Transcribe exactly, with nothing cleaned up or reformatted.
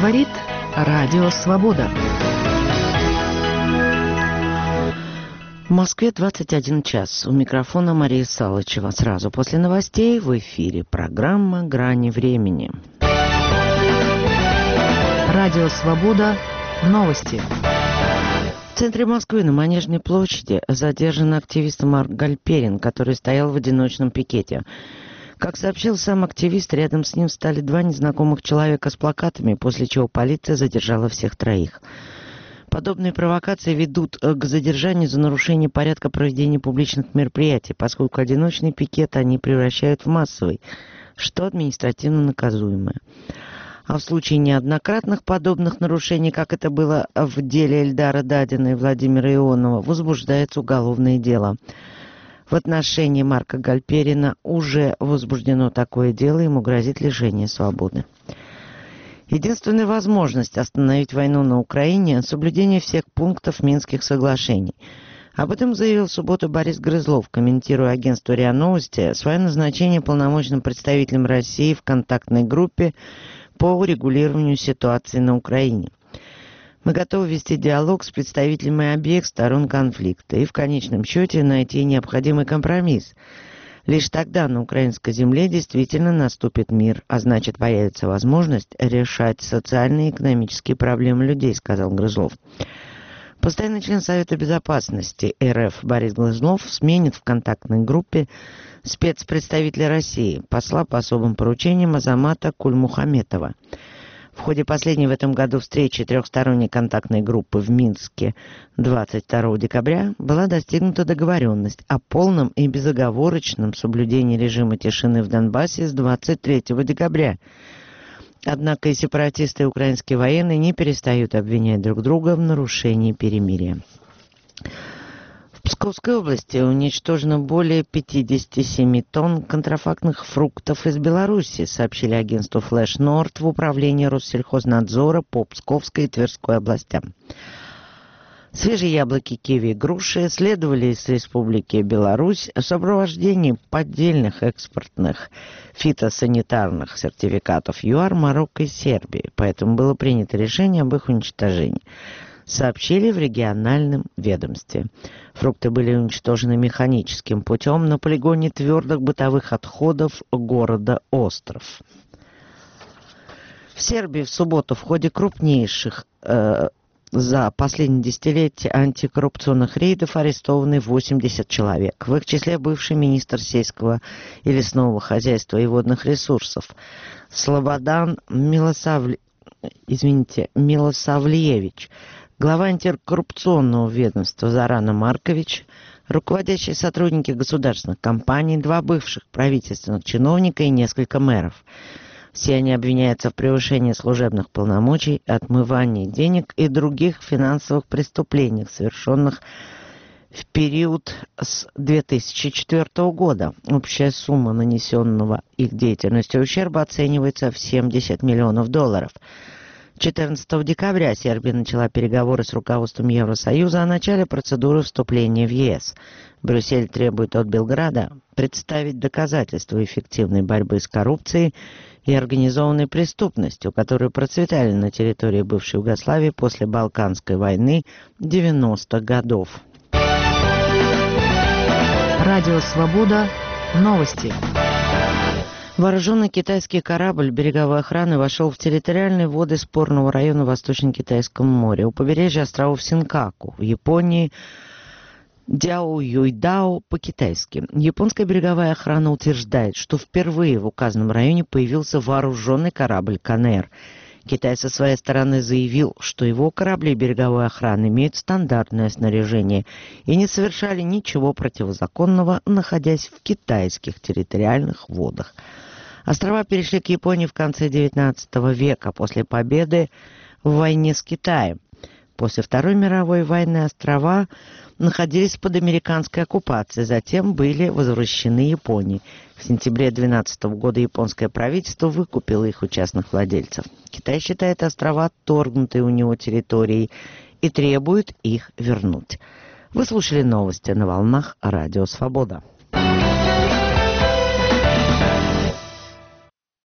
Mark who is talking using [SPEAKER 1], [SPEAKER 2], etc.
[SPEAKER 1] Говорит Радио Свобода. В Москве двадцать один час. У микрофона Мария Салычева. Сразу после новостей в эфире программа «Грани времени». Радио Свобода. Новости. В центре Москвы на Манежной площади задержан активист Марк Гальперин, который стоял в одиночном пикете. Как сообщил сам активист, рядом с ним стали два незнакомых человека с плакатами, после чего полиция задержала всех троих. Подобные провокации ведут к задержанию за нарушение порядка проведения публичных мероприятий, поскольку одиночный пикет они превращают в массовый, что административно наказуемое. А в случае неоднократных подобных нарушений, как это было в деле Эльдара Дадина и Владимира Ионова, возбуждается уголовное дело. В отношении Марка Гальперина уже возбуждено такое дело, ему грозит лишение свободы. Единственная возможность остановить войну на Украине – соблюдение всех пунктов Минских соглашений. Об этом заявил в субботу Борис Грызлов, комментируя агентству РИА Новости свое назначение полномочным представителем России в контактной группе по урегулированию ситуации на Украине. Мы готовы вести диалог с представителями обеих сторон конфликта и в конечном счете найти необходимый компромисс. Лишь тогда на украинской земле действительно наступит мир, а значит появится возможность решать социальные и экономические проблемы людей, сказал Грызлов. Постоянный член Совета Безопасности РФ Борис Грызлов сменит в контактной группе спецпредставителя России, посла по особым поручениям Азамата Кульмухаметова. В ходе последней в этом году встречи трехсторонней контактной группы в Минске двадцать второго декабря была достигнута договоренность о полном и безоговорочном соблюдении режима тишины в Донбассе с двадцать третьего декабря. Однако и сепаратисты, и украинские военные не перестают обвинять друг друга в нарушении перемирия. В Псковской области уничтожено более пятьдесят семь тонн контрафактных фруктов из Беларуси, сообщили агентству Flash Nord в управлении Россельхознадзора по Псковской и Тверской областям. Свежие яблоки, киви и груши следовали из Республики Беларусь в сопровождении поддельных экспортных фитосанитарных сертификатов ЮАР, Марокко и Сербии, поэтому было принято решение об их уничтожении, сообщили в региональном ведомстве. Фрукты были уничтожены механическим путем на полигоне твердых бытовых отходов города Остров. В Сербии в субботу в ходе крупнейших э, за последние десятилетия антикоррупционных рейдов арестованы восемьдесят человек. В их числе бывший министр сельского и лесного хозяйства и водных ресурсов Слободан Милосавле... Извините, Милосавлиевич, глава антикоррупционного ведомства Зорана Маркович, руководящие сотрудники государственных компаний, два бывших правительственных чиновника и несколько мэров. Все они обвиняются в превышении служебных полномочий, отмывании денег и других финансовых преступлениях, совершенных в период с две тысячи четвёртого года. Общая сумма нанесенного их деятельностью ущерба оценивается в семьдесят миллионов долларов. четырнадцатого декабря Сербия начала переговоры с руководством Евросоюза о начале процедуры вступления в ЕС. Брюссель требует от Белграда представить доказательства эффективной борьбы с коррупцией и организованной преступностью, которые процветали на территории бывшей Югославии после Балканской войны девяностых годов. Радио Свобода. Новости. Вооруженный китайский корабль береговой охраны вошел в территориальные воды спорного района в Восточно-Китайском море у побережья островов Синкаку в Японии, Дяо-Юйдао по-китайски. Японская береговая охрана утверждает, что впервые в указанном районе появился вооруженный корабль «Канэр». Китай со своей стороны заявил, что его корабли береговой охраны имеют стандартное снаряжение и не совершали ничего противозаконного, находясь в китайских территориальных водах. Острова перешли к Японии в конце девятнадцатого века после победы в войне с Китаем. После Второй мировой войны острова находились под американской оккупацией, затем были возвращены Японии. В сентябре две тысячи двенадцатого года японское правительство выкупило их у частных владельцев. Китай считает острова отторгнутой у него территорией и требует их вернуть. Вы слушали новости на волнах Радио Свобода.